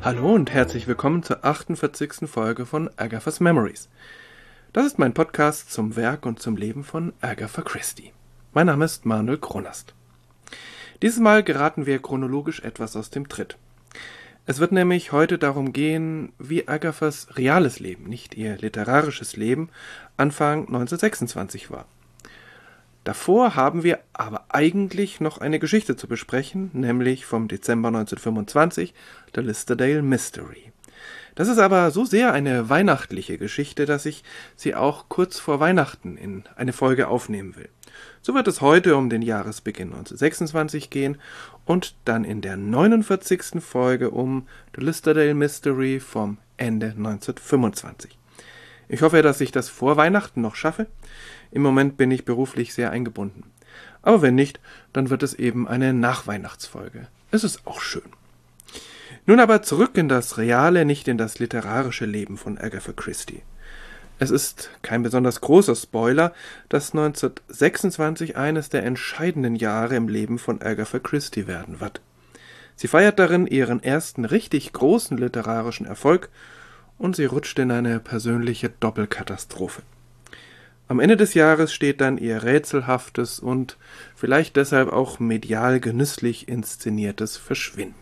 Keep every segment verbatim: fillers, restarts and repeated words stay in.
Hallo und herzlich willkommen zur achtundvierzigsten Folge von Agatha's Memories. Das ist mein Podcast zum Werk und zum Leben von Agatha Christie. Mein Name ist Manuel Kronast. Dieses Mal geraten wir chronologisch etwas aus dem Tritt. Es wird nämlich heute darum gehen, wie Agathas reales Leben, nicht ihr literarisches Leben, Anfang neunzehnhundertsechsundzwanzig war. Davor haben wir aber eigentlich noch eine Geschichte zu besprechen, nämlich vom Dezember neunzehnhundertfünfundzwanzig, The Listerdale Mystery. Das ist aber so sehr eine weihnachtliche Geschichte, dass ich sie auch kurz vor Weihnachten in eine Folge aufnehmen will. So wird es heute um den Jahresbeginn neunzehnhundertsechsundzwanzig gehen und dann in der neunundvierzigsten Folge um The Listerdale Mystery vom Ende neunzehnhundertfünfundzwanzig. Ich hoffe, dass ich das vor Weihnachten noch schaffe. Im Moment bin ich beruflich sehr eingebunden. Aber wenn nicht, dann wird es eben eine Nachweihnachtsfolge. Es ist auch schön. Nun aber zurück in das reale, nicht in das literarische Leben von Agatha Christie. Es ist kein besonders großer Spoiler, dass neunzehnhundertsechsundzwanzig eines der entscheidenden Jahre im Leben von Agatha Christie werden wird. Sie feiert darin ihren ersten richtig großen literarischen Erfolg und sie rutscht in eine persönliche Doppelkatastrophe. Am Ende des Jahres steht dann ihr rätselhaftes und vielleicht deshalb auch medial genüsslich inszeniertes Verschwinden.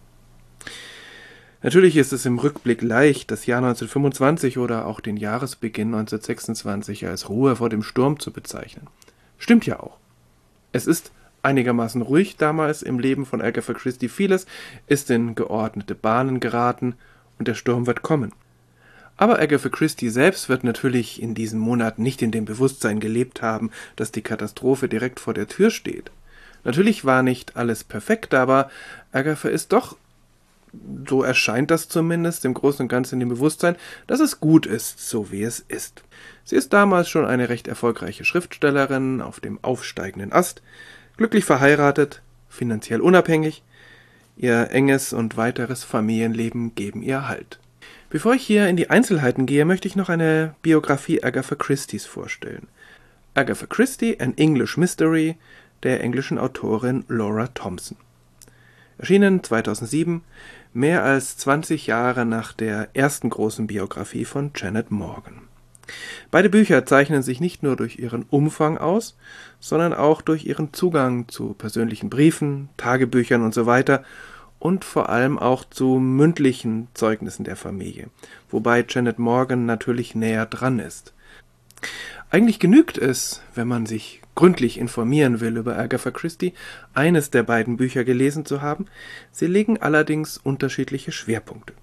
Natürlich ist es im Rückblick leicht, das Jahr neunzehnhundertfünfundzwanzig oder auch den Jahresbeginn neunzehnhundertsechsundzwanzig als Ruhe vor dem Sturm zu bezeichnen. Stimmt ja auch. Es ist einigermaßen ruhig damals im Leben von Agatha Christie. Vieles ist in geordnete Bahnen geraten und der Sturm wird kommen. Aber Agatha Christie selbst wird natürlich in diesen Monaten nicht in dem Bewusstsein gelebt haben, dass die Katastrophe direkt vor der Tür steht. Natürlich war nicht alles perfekt, aber Agatha ist doch, so erscheint das zumindest, im Großen und Ganzen in dem Bewusstsein, dass es gut ist, so wie es ist. Sie ist damals schon eine recht erfolgreiche Schriftstellerin auf dem aufsteigenden Ast, glücklich verheiratet, finanziell unabhängig. Ihr enges und weiteres Familienleben geben ihr Halt. Bevor ich hier in die Einzelheiten gehe, möchte ich noch eine Biografie Agatha Christies vorstellen. Agatha Christie, An English Mystery, der englischen Autorin Laura Thompson. Erschienen zweitausendsieben, mehr als zwanzig Jahre nach der ersten großen Biografie von Janet Morgan. Beide Bücher zeichnen sich nicht nur durch ihren Umfang aus, sondern auch durch ihren Zugang zu persönlichen Briefen, Tagebüchern und so weiter und vor allem auch zu mündlichen Zeugnissen der Familie, wobei Janet Morgan natürlich näher dran ist. Eigentlich genügt es, wenn man sich gründlich informieren will über Agatha Christie, eines der beiden Bücher gelesen zu haben. Sie legen allerdings unterschiedliche Schwerpunkte.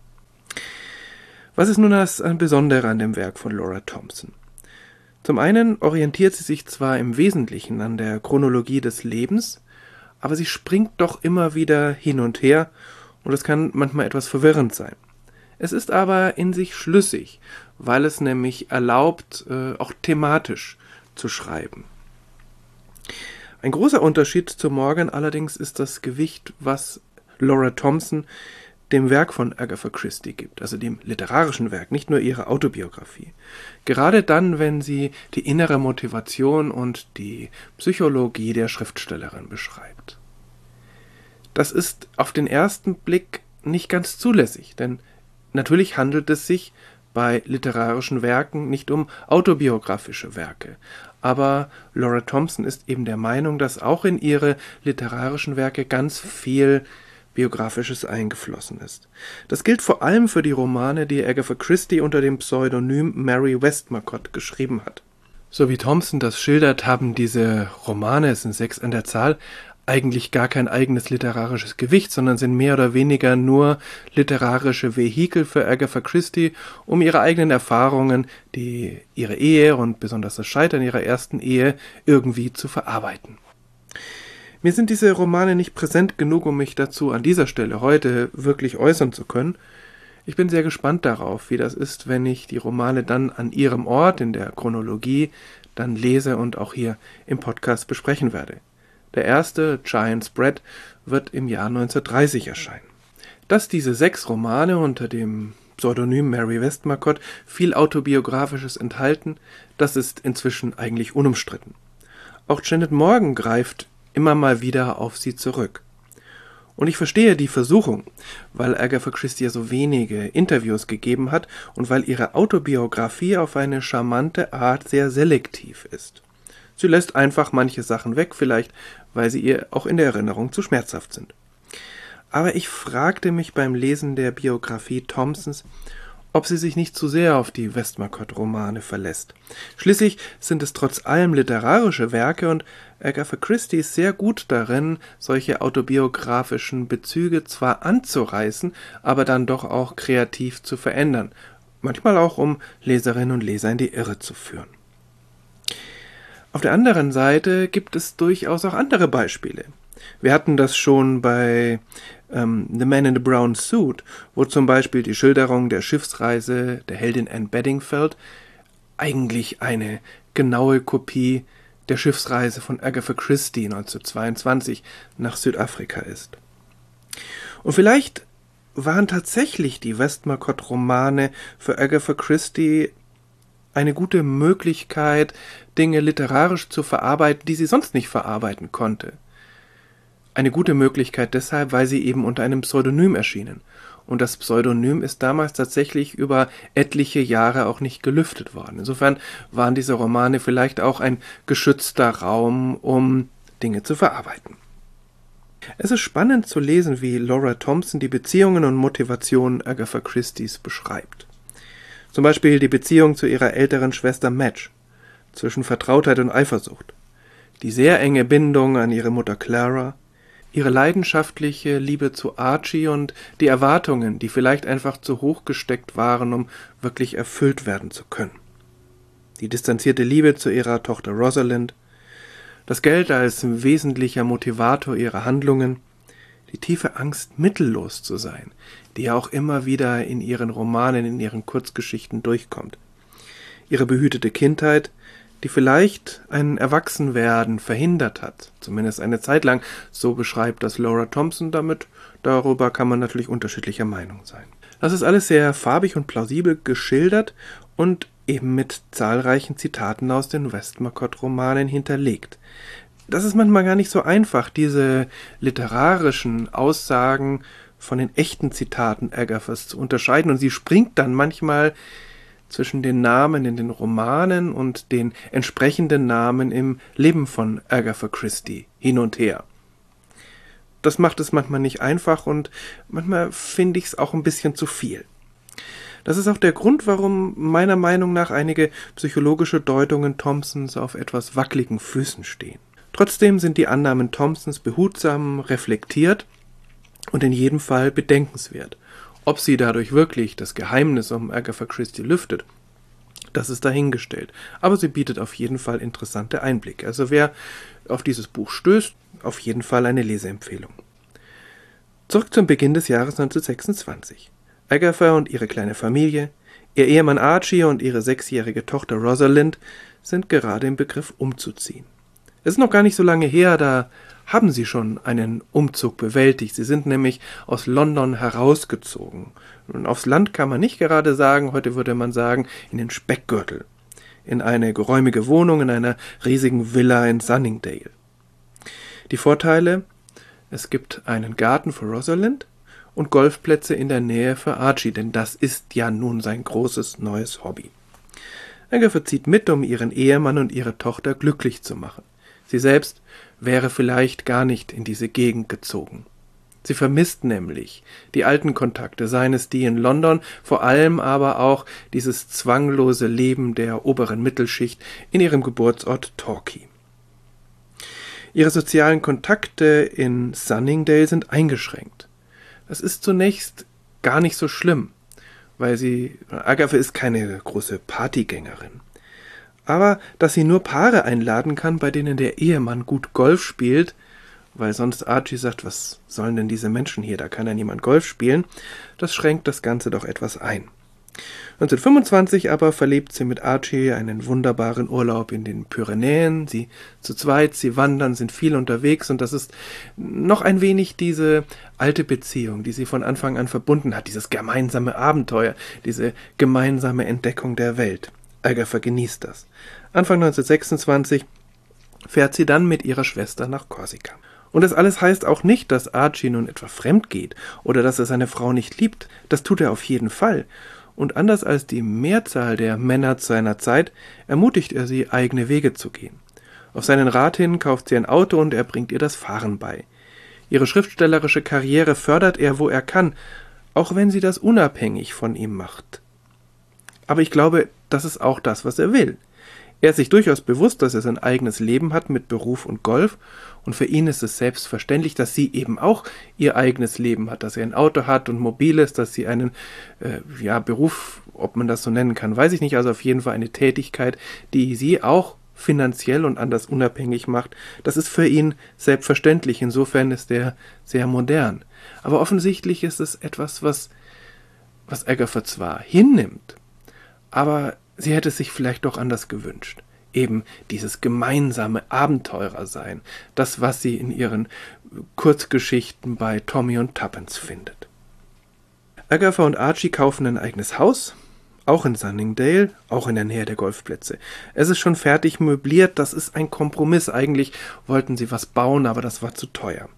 Was ist nun das Besondere an dem Werk von Laura Thompson? Zum einen orientiert sie sich zwar im Wesentlichen an der Chronologie des Lebens, aber sie springt doch immer wieder hin und her und es kann manchmal etwas verwirrend sein. Es ist aber in sich schlüssig, weil es nämlich erlaubt, äh, auch thematisch zu schreiben. Ein großer Unterschied zu Morgan allerdings ist das Gewicht, was Laura Thompson dem Werk von Agatha Christie gibt, also dem literarischen Werk, nicht nur ihre Autobiografie. Gerade dann, wenn sie die innere Motivation und die Psychologie der Schriftstellerin beschreibt. Das ist auf den ersten Blick nicht ganz zulässig, denn natürlich handelt es sich bei literarischen Werken nicht um autobiografische Werke. Aber Laura Thompson ist eben der Meinung, dass auch in ihre literarischen Werke ganz viel Biografisches eingeflossen ist. Das gilt vor allem für die Romane, die Agatha Christie unter dem Pseudonym Mary Westmacott geschrieben hat. So wie Thompson das schildert, haben diese Romane, es sind sechs an der Zahl, eigentlich gar kein eigenes literarisches Gewicht, sondern sind mehr oder weniger nur literarische Vehikel für Agatha Christie, um ihre eigenen Erfahrungen, die ihre Ehe und besonders das Scheitern ihrer ersten Ehe irgendwie zu verarbeiten. Mir sind diese Romane nicht präsent genug, um mich dazu an dieser Stelle heute wirklich äußern zu können. Ich bin sehr gespannt darauf, wie das ist, wenn ich die Romane dann an ihrem Ort in der Chronologie dann lese und auch hier im Podcast besprechen werde. Der erste, Giant's Bread, wird im Jahr neunzehnhundertdreißig erscheinen. Dass diese sechs Romane unter dem Pseudonym Mary Westmacott viel Autobiografisches enthalten, das ist inzwischen eigentlich unumstritten. Auch Janet Morgan greift immer mal wieder auf sie zurück. Und ich verstehe die Versuchung, weil Agatha Christie ja so wenige Interviews gegeben hat und weil ihre Autobiografie auf eine charmante Art sehr selektiv ist. Sie lässt einfach manche Sachen weg, vielleicht weil sie ihr auch in der Erinnerung zu schmerzhaft sind. Aber ich fragte mich beim Lesen der Biografie Thompsons, ob sie sich nicht zu sehr auf die Westmacott-Romane verlässt. Schließlich sind es trotz allem literarische Werke und Agatha Christie ist sehr gut darin, solche autobiografischen Bezüge zwar anzureißen, aber dann doch auch kreativ zu verändern. Manchmal auch, um Leserinnen und Leser in die Irre zu führen. Auf der anderen Seite gibt es durchaus auch andere Beispiele. Wir hatten das schon bei ähm, The Man in the Brown Suit, wo zum Beispiel die Schilderung der Schiffsreise der Heldin Anne Bedingfeld eigentlich eine genaue Kopie der Schiffsreise von Agatha Christie neunzehnhundertzweiundzwanzig nach Südafrika ist. Und vielleicht waren tatsächlich die Westmacott-Romane für Agatha Christie eine gute Möglichkeit, Dinge literarisch zu verarbeiten, die sie sonst nicht verarbeiten konnte. Eine gute Möglichkeit deshalb, weil sie eben unter einem Pseudonym erschienen. Und das Pseudonym ist damals tatsächlich über etliche Jahre auch nicht gelüftet worden. Insofern waren diese Romane vielleicht auch ein geschützter Raum, um Dinge zu verarbeiten. Es ist spannend zu lesen, wie Laura Thompson die Beziehungen und Motivationen Agatha Christies beschreibt. Zum Beispiel die Beziehung zu ihrer älteren Schwester Madge, zwischen Vertrautheit und Eifersucht, die sehr enge Bindung an ihre Mutter Clara, ihre leidenschaftliche Liebe zu Archie und die Erwartungen, die vielleicht einfach zu hoch gesteckt waren, um wirklich erfüllt werden zu können. Die distanzierte Liebe zu ihrer Tochter Rosalind, das Geld als wesentlicher Motivator ihrer Handlungen, die tiefe Angst, mittellos zu sein, die ja auch immer wieder in ihren Romanen, in ihren Kurzgeschichten durchkommt. Ihre behütete Kindheit, die vielleicht ein Erwachsenwerden verhindert hat, zumindest eine Zeit lang, so beschreibt das Laura Thompson damit, darüber kann man natürlich unterschiedlicher Meinung sein. Das ist alles sehr farbig und plausibel geschildert und eben mit zahlreichen Zitaten aus den Westmacott-Romanen hinterlegt. Das ist manchmal gar nicht so einfach, diese literarischen Aussagen von den echten Zitaten Agathas zu unterscheiden, und sie springt dann manchmal zwischen den Namen in den Romanen und den entsprechenden Namen im Leben von Agatha Christie hin und her. Das macht es manchmal nicht einfach und manchmal finde ich es auch ein bisschen zu viel. Das ist auch der Grund, warum meiner Meinung nach einige psychologische Deutungen Thompsons auf etwas wackeligen Füßen stehen. Trotzdem sind die Annahmen Thompsons behutsam reflektiert und in jedem Fall bedenkenswert. Ob sie dadurch wirklich das Geheimnis um Agatha Christie lüftet, das ist dahingestellt. Aber sie bietet auf jeden Fall interessante Einblicke. Also wer auf dieses Buch stößt, auf jeden Fall eine Leseempfehlung. Zurück zum Beginn des Jahres neunzehnhundertsechsundzwanzig. Agatha und ihre kleine Familie, ihr Ehemann Archie und ihre sechsjährige Tochter Rosalind sind gerade im Begriff umzuziehen. Es ist noch gar nicht so lange her, da haben sie schon einen Umzug bewältigt. Sie sind nämlich aus London herausgezogen. Und aufs Land kann man nicht gerade sagen, heute würde man sagen, in den Speckgürtel. In eine geräumige Wohnung in einer riesigen Villa in Sunningdale. Die Vorteile: Es gibt einen Garten für Rosalind und Golfplätze in der Nähe für Archie, denn das ist ja nun sein großes neues Hobby. Agatha zieht mit, um ihren Ehemann und ihre Tochter glücklich zu machen. Sie selbst wäre vielleicht gar nicht in diese Gegend gezogen. Sie vermisst nämlich die alten Kontakte, seien es die in London, vor allem aber auch dieses zwanglose Leben der oberen Mittelschicht in ihrem Geburtsort Torquay. Ihre sozialen Kontakte in Sunningdale sind eingeschränkt. Das ist zunächst gar nicht so schlimm, weil sie, Agatha ist keine große Partygängerin. Aber dass sie nur Paare einladen kann, bei denen der Ehemann gut Golf spielt, weil sonst Archie sagt, was sollen denn diese Menschen hier, da kann ja niemand Golf spielen, das schränkt das Ganze doch etwas ein. neunzehnhundertfünfundzwanzig aber verlebt sie mit Archie einen wunderbaren Urlaub in den Pyrenäen. Sie zu zweit, sie wandern, sind viel unterwegs und das ist noch ein wenig diese alte Beziehung, die sie von Anfang an verbunden hat, dieses gemeinsame Abenteuer, diese gemeinsame Entdeckung der Welt. Agatha genießt das. Anfang neunzehnhundertsechsundzwanzig fährt sie dann mit ihrer Schwester nach Korsika. Und das alles heißt auch nicht, dass Archie nun etwa fremd geht oder dass er seine Frau nicht liebt. Das tut er auf jeden Fall. Und anders als die Mehrzahl der Männer seiner Zeit, ermutigt er sie, eigene Wege zu gehen. Auf seinen Rat hin kauft sie ein Auto und er bringt ihr das Fahren bei. Ihre schriftstellerische Karriere fördert er, wo er kann, auch wenn sie das unabhängig von ihm macht. Aber ich glaube, das ist auch das, was er will. Er ist sich durchaus bewusst, dass er sein eigenes Leben hat mit Beruf und Golf, und für ihn ist es selbstverständlich, dass sie eben auch ihr eigenes Leben hat, dass er ein Auto hat und mobil ist, dass sie einen äh, ja, Beruf, ob man das so nennen kann, weiß ich nicht, also auf jeden Fall eine Tätigkeit, die sie auch finanziell und anders unabhängig macht. Das ist für ihn selbstverständlich, insofern ist er sehr modern. Aber offensichtlich ist es etwas, was, was Agatha zwar hinnimmt, aber sie hätte es sich vielleicht doch anders gewünscht. Eben dieses gemeinsame Abenteurersein, das, was sie in ihren Kurzgeschichten bei Tommy und Tuppence findet. Agatha und Archie kaufen ein eigenes Haus, auch in Sunningdale, auch in der Nähe der Golfplätze. Es ist schon fertig möbliert, das ist ein Kompromiss. Eigentlich wollten sie was bauen, aber das war zu teuer.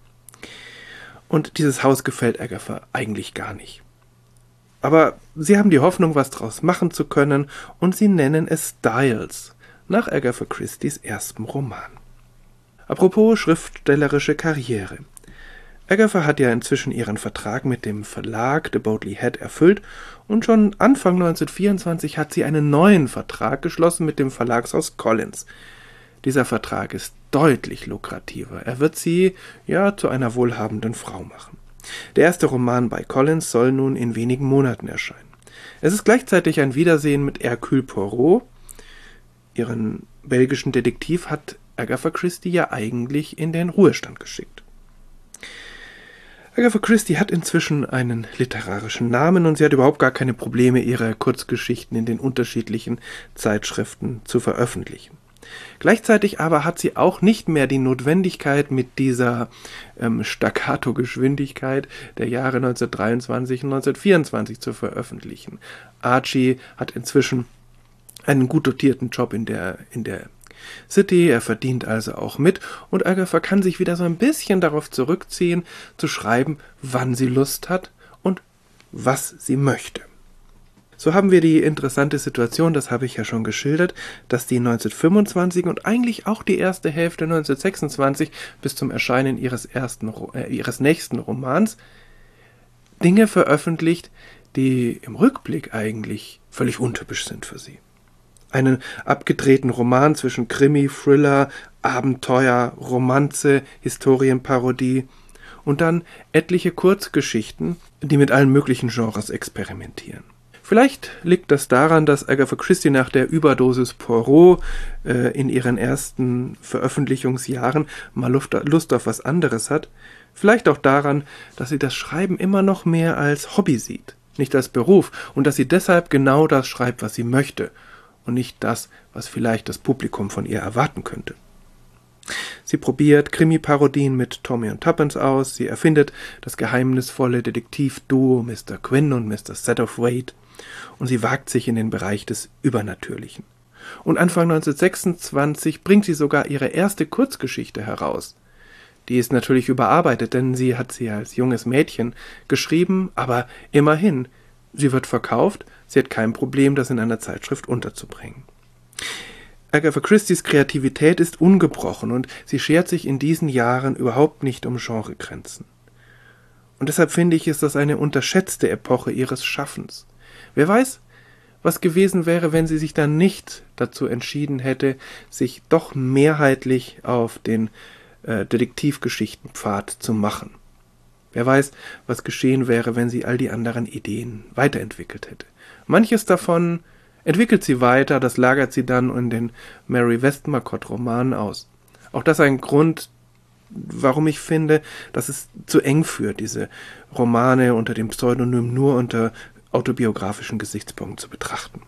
Und dieses Haus gefällt Agatha eigentlich gar nicht. Aber sie haben die Hoffnung, was draus machen zu können, und sie nennen es Styles, nach Agatha Christies erstem Roman. Apropos schriftstellerische Karriere. Agatha hat ja inzwischen ihren Vertrag mit dem Verlag The Bodley Head erfüllt und schon Anfang neunzehnhundertvierundzwanzig hat sie einen neuen Vertrag geschlossen mit dem Verlagshaus Collins. Dieser Vertrag ist deutlich lukrativer. Er wird sie ja zu einer wohlhabenden Frau machen. Der erste Roman bei Collins soll nun in wenigen Monaten erscheinen. Es ist gleichzeitig ein Wiedersehen mit Hercule Poirot. Ihren belgischen Detektiv hat Agatha Christie ja eigentlich in den Ruhestand geschickt. Agatha Christie hat inzwischen einen literarischen Namen und sie hat überhaupt gar keine Probleme, ihre Kurzgeschichten in den unterschiedlichen Zeitschriften zu veröffentlichen. Gleichzeitig aber hat sie auch nicht mehr die Notwendigkeit, mit dieser ähm, Staccato-Geschwindigkeit der Jahre neunzehnhundertdreiundzwanzig und neunzehnhundertvierundzwanzig zu veröffentlichen. Archie hat inzwischen einen gut dotierten Job in der, in der City, er verdient also auch mit, und Agatha kann sich wieder so ein bisschen darauf zurückziehen, zu schreiben, wann sie Lust hat und was sie möchte. So haben wir die interessante Situation, das habe ich ja schon geschildert, dass die neunzehnhundertfünfundzwanzig und eigentlich auch die erste Hälfte neunzehnhundertsechsundzwanzig bis zum Erscheinen ihres, ersten, äh, ihres nächsten Romans Dinge veröffentlicht, die im Rückblick eigentlich völlig untypisch sind für sie. Einen abgedrehten Roman zwischen Krimi, Thriller, Abenteuer, Romanze, Historienparodie und dann etliche Kurzgeschichten, die mit allen möglichen Genres experimentieren. Vielleicht liegt das daran, dass Agatha Christie nach der Überdosis Poirot äh, in ihren ersten Veröffentlichungsjahren mal Lust, Lust auf was anderes hat. Vielleicht auch daran, dass sie das Schreiben immer noch mehr als Hobby sieht, nicht als Beruf, und dass sie deshalb genau das schreibt, was sie möchte, und nicht das, was vielleicht das Publikum von ihr erwarten könnte. Sie probiert Krimi-Parodien mit Tommy und Tuppence aus, sie erfindet das geheimnisvolle Detektivduo Mister Quinn und Mister Satterthwaite, und sie wagt sich in den Bereich des Übernatürlichen. Und Anfang neunzehnhundertsechsundzwanzig bringt sie sogar ihre erste Kurzgeschichte heraus. Die ist natürlich überarbeitet, denn sie hat sie als junges Mädchen geschrieben, aber immerhin, sie wird verkauft, sie hat kein Problem, das in einer Zeitschrift unterzubringen. Agatha Christies Kreativität ist ungebrochen und sie schert sich in diesen Jahren überhaupt nicht um Genregrenzen. Und deshalb finde ich, ist das eine unterschätzte Epoche ihres Schaffens. Wer weiß, was gewesen wäre, wenn sie sich dann nicht dazu entschieden hätte, sich doch mehrheitlich auf den äh, Detektivgeschichtenpfad zu machen. Wer weiß, was geschehen wäre, wenn sie all die anderen Ideen weiterentwickelt hätte. Manches davon entwickelt sie weiter, das lagert sie dann in den Mary Westmacott-Romanen aus. Auch das ist ein Grund, warum ich finde, dass es zu eng führt, diese Romane unter dem Pseudonym nur unter autobiografischen Gesichtspunkten zu betrachten.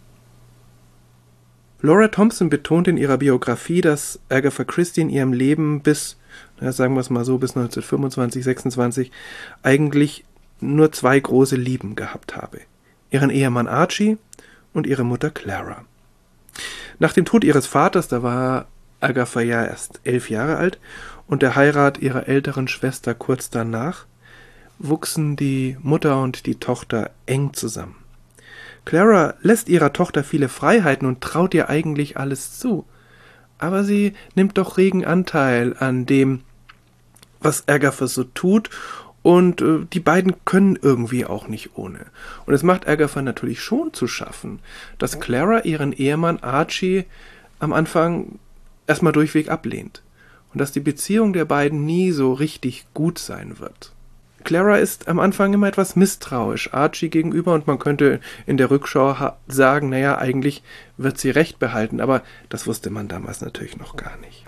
Laura Thompson betont in ihrer Biografie, dass Agatha Christie in ihrem Leben bis, na, sagen wir es mal so, bis neunzehnhundertfünfundzwanzig, sechsundzwanzig eigentlich nur zwei große Lieben gehabt habe. Ihren Ehemann Archie und ihre Mutter Clara. Nach dem Tod ihres Vaters, da war Agatha ja erst elf Jahre alt, und der Heirat ihrer älteren Schwester kurz danach, wuchsen die Mutter und die Tochter eng zusammen. Clara lässt ihrer Tochter viele Freiheiten und traut ihr eigentlich alles zu, aber sie nimmt doch regen Anteil an dem, was Agatha so tut, und äh, die beiden können irgendwie auch nicht ohne. Und es macht Agatha natürlich schon zu schaffen, dass Clara ihren Ehemann Archie am Anfang erstmal durchweg ablehnt und dass die Beziehung der beiden nie so richtig gut sein wird. Clara ist am Anfang immer etwas misstrauisch Archie gegenüber, und man könnte in der Rückschau ha- sagen, naja, eigentlich wird sie Recht behalten, aber das wusste man damals natürlich noch gar nicht.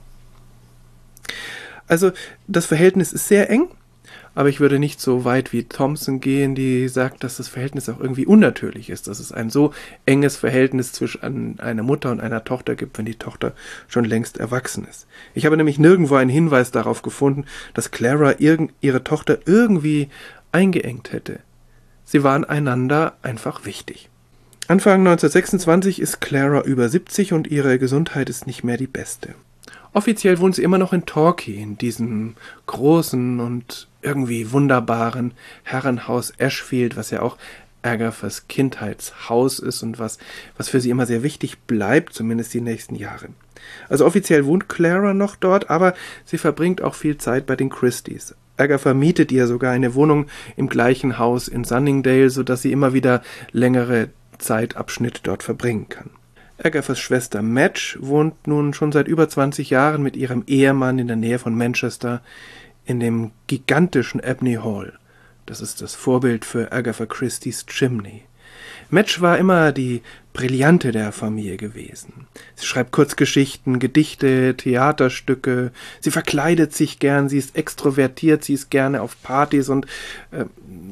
Also das Verhältnis ist sehr eng, aber ich würde nicht so weit wie Thompson gehen, die sagt, dass das Verhältnis auch irgendwie unnatürlich ist, dass es ein so enges Verhältnis zwischen einer Mutter und einer Tochter gibt, wenn die Tochter schon längst erwachsen ist. Ich habe nämlich nirgendwo einen Hinweis darauf gefunden, dass Clara irgend, ihre Tochter irgendwie eingeengt hätte. Sie waren einander einfach wichtig. Anfang neunzehnhundertsechsundzwanzig ist Clara über siebzig und ihre Gesundheit ist nicht mehr die beste. Offiziell wohnt sie immer noch in Torquay, in diesem großen und irgendwie wunderbaren Herrenhaus Ashfield, was ja auch Agathas Kindheitshaus ist und was, was für sie immer sehr wichtig bleibt, zumindest die nächsten Jahre. Also offiziell wohnt Clara noch dort, aber sie verbringt auch viel Zeit bei den Christies. Agatha mietet ihr sogar eine Wohnung im gleichen Haus in Sunningdale, sodass sie immer wieder längere Zeitabschnitte dort verbringen kann. Agathas Schwester Madge wohnt nun schon seit über zwanzig Jahren mit ihrem Ehemann in der Nähe von Manchester in dem gigantischen Abney Hall. Das ist das Vorbild für Agatha Christie's Chimney. Madge war immer die Brillante der Familie gewesen. Sie schreibt Kurzgeschichten, Gedichte, Theaterstücke, sie verkleidet sich gern, sie ist extrovertiert, sie ist gerne auf Partys und äh,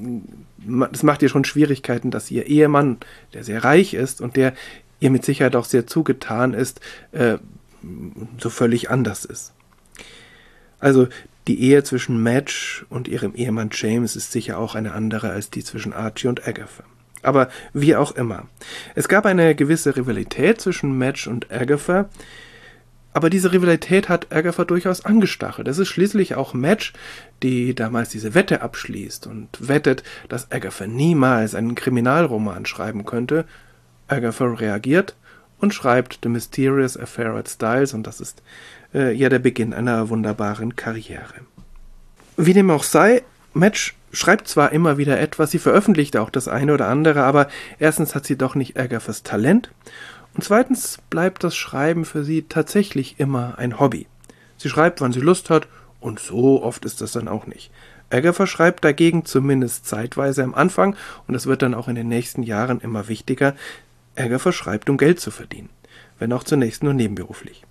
das macht ihr schon Schwierigkeiten, dass ihr Ehemann, der sehr reich ist und der ihr mit Sicherheit auch sehr zugetan ist, äh, so völlig anders ist. Also die Ehe zwischen Madge und ihrem Ehemann James ist sicher auch eine andere als die zwischen Archie und Agatha. Aber wie auch immer. Es gab eine gewisse Rivalität zwischen Madge und Agatha, aber diese Rivalität hat Agatha durchaus angestachelt. Es ist schließlich auch Madge, die damals diese Wette abschließt und wettet, dass Agatha niemals einen Kriminalroman schreiben könnte. Agatha reagiert und schreibt The Mysterious Affair at Styles, und das ist äh, ja der Beginn einer wunderbaren Karriere. Wie dem auch sei, Madge schreibt zwar immer wieder etwas, sie veröffentlicht auch das eine oder andere, aber erstens hat sie doch nicht Agathas Talent und zweitens bleibt das Schreiben für sie tatsächlich immer ein Hobby. Sie schreibt, wann sie Lust hat, und so oft ist das dann auch nicht. Agatha schreibt dagegen zumindest zeitweise am Anfang, und es wird dann auch in den nächsten Jahren immer wichtiger. Agatha schreibt, um Geld zu verdienen, wenn auch zunächst nur nebenberuflich.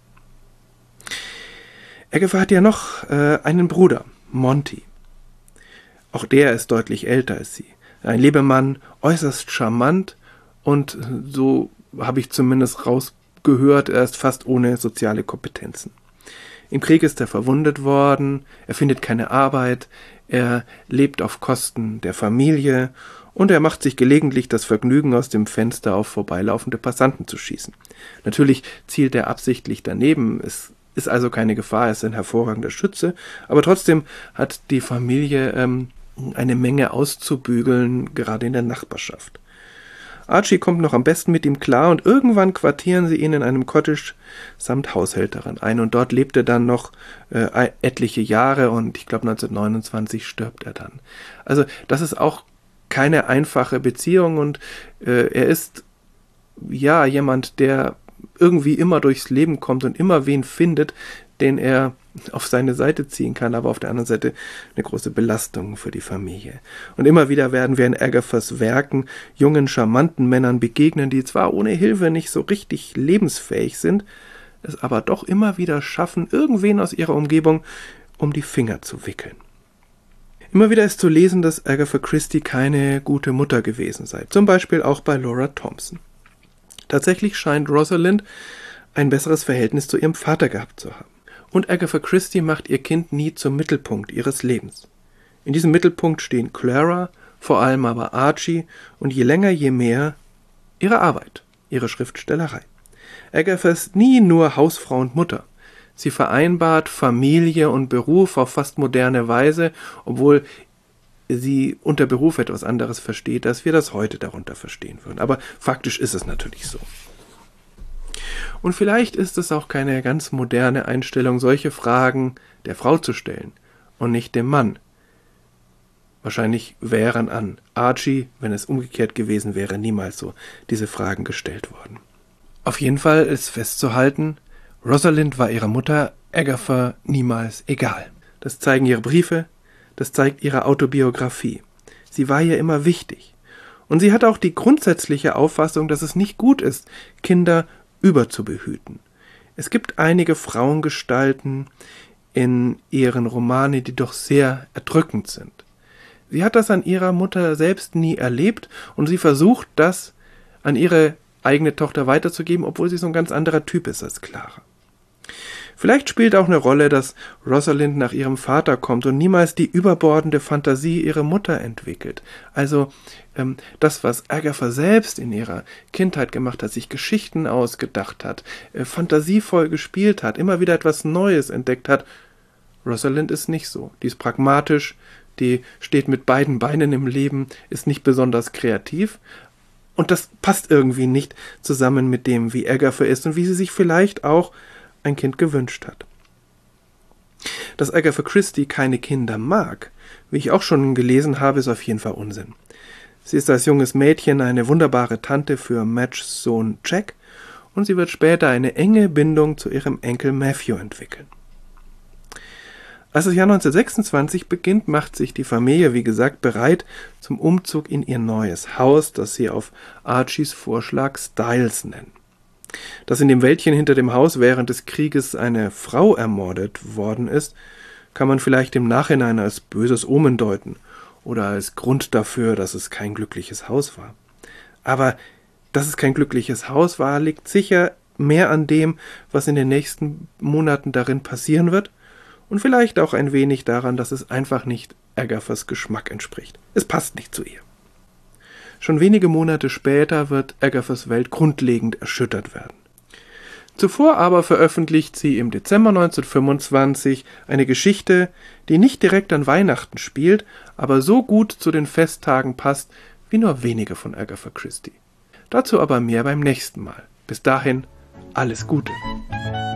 Agatha hat ja noch äh, einen Bruder, Monty. Auch der ist deutlich älter als sie. Ein Lebemann, äußerst charmant und, so habe ich zumindest rausgehört, er ist fast ohne soziale Kompetenzen. Im Krieg ist er verwundet worden, er findet keine Arbeit, er lebt auf Kosten der Familie und er macht sich gelegentlich das Vergnügen, aus dem Fenster auf vorbeilaufende Passanten zu schießen. Natürlich zielt er absichtlich daneben, es ist also keine Gefahr, er ist ein hervorragender Schütze, aber trotzdem hat die Familie ähm, eine Menge auszubügeln, gerade in der Nachbarschaft. Archie kommt noch am besten mit ihm klar und irgendwann quartieren sie ihn in einem Cottage samt Haushälterin ein und dort lebt er dann noch äh, etliche Jahre und ich glaube neunzehnhundertneunundzwanzig stirbt er dann. Also das ist auch keine einfache Beziehung und äh, er ist ja jemand, der irgendwie immer durchs Leben kommt und immer wen findet, den er auf seine Seite ziehen kann, aber auf der anderen Seite eine große Belastung für die Familie. Und immer wieder werden wir in Agathas Werken jungen, charmanten Männern begegnen, die zwar ohne Hilfe nicht so richtig lebensfähig sind, es aber doch immer wieder schaffen, irgendwen aus ihrer Umgebung um die Finger zu wickeln. Immer wieder ist zu lesen, dass Agatha Christie keine gute Mutter gewesen sei, zum Beispiel auch bei Laura Thompson. Tatsächlich scheint Rosalind ein besseres Verhältnis zu ihrem Vater gehabt zu haben. Und Agatha Christie macht ihr Kind nie zum Mittelpunkt ihres Lebens. In diesem Mittelpunkt stehen Clara, vor allem aber Archie und je länger, je mehr ihre Arbeit, ihre Schriftstellerei. Agatha ist nie nur Hausfrau und Mutter. Sie vereinbart Familie und Beruf auf fast moderne Weise, obwohl sie unter Beruf etwas anderes versteht, als wir das heute darunter verstehen würden. Aber faktisch ist es natürlich so. Und vielleicht ist es auch keine ganz moderne Einstellung, solche Fragen der Frau zu stellen und nicht dem Mann. Wahrscheinlich wären an Archie, wenn es umgekehrt gewesen wäre, niemals so diese Fragen gestellt worden. Auf jeden Fall ist festzuhalten, Rosalind war ihrer Mutter Agatha niemals egal. Das zeigen ihre Briefe, das zeigt ihre Autobiografie. Sie war ihr immer wichtig. Und sie hat auch die grundsätzliche Auffassung, dass es nicht gut ist, Kinder überzubehüten. Es gibt einige Frauengestalten in ihren Romanen, die doch sehr erdrückend sind. Sie hat das an ihrer Mutter selbst nie erlebt und sie versucht, das an ihre eigene Tochter weiterzugeben, obwohl sie so ein ganz anderer Typ ist als Clara. Vielleicht spielt auch eine Rolle, dass Rosalind nach ihrem Vater kommt und niemals die überbordende Fantasie ihrer Mutter entwickelt. Also ähm, das, was Agatha selbst in ihrer Kindheit gemacht hat, sich Geschichten ausgedacht hat, äh, fantasievoll gespielt hat, immer wieder etwas Neues entdeckt hat. Rosalind ist nicht so. Die ist pragmatisch, die steht mit beiden Beinen im Leben, ist nicht besonders kreativ. Und das passt irgendwie nicht zusammen mit dem, wie Agatha ist und wie sie sich vielleicht auch ein Kind gewünscht hat. Dass Agatha Christie keine Kinder mag, wie ich auch schon gelesen habe, ist auf jeden Fall Unsinn. Sie ist als junges Mädchen eine wunderbare Tante für Madges Sohn Jack und sie wird später eine enge Bindung zu ihrem Enkel Matthew entwickeln. Als das Jahr neunzehnhundertsechsundzwanzig beginnt, macht sich die Familie, wie gesagt, bereit zum Umzug in ihr neues Haus, das sie auf Archies Vorschlag Styles nennen. Dass in dem Wäldchen hinter dem Haus während des Krieges eine Frau ermordet worden ist, kann man vielleicht im Nachhinein als böses Omen deuten oder als Grund dafür, dass es kein glückliches Haus war. Aber dass es kein glückliches Haus war, liegt sicher mehr an dem, was in den nächsten Monaten darin passieren wird und vielleicht auch ein wenig daran, dass es einfach nicht Agathas Geschmack entspricht. Es passt nicht zu ihr. Schon wenige Monate später wird Agathas Welt grundlegend erschüttert werden. Zuvor aber veröffentlicht sie im Dezember neunzehnhundertfünfundzwanzig eine Geschichte, die nicht direkt an Weihnachten spielt, aber so gut zu den Festtagen passt wie nur wenige von Agatha Christie. Dazu aber mehr beim nächsten Mal. Bis dahin, alles Gute.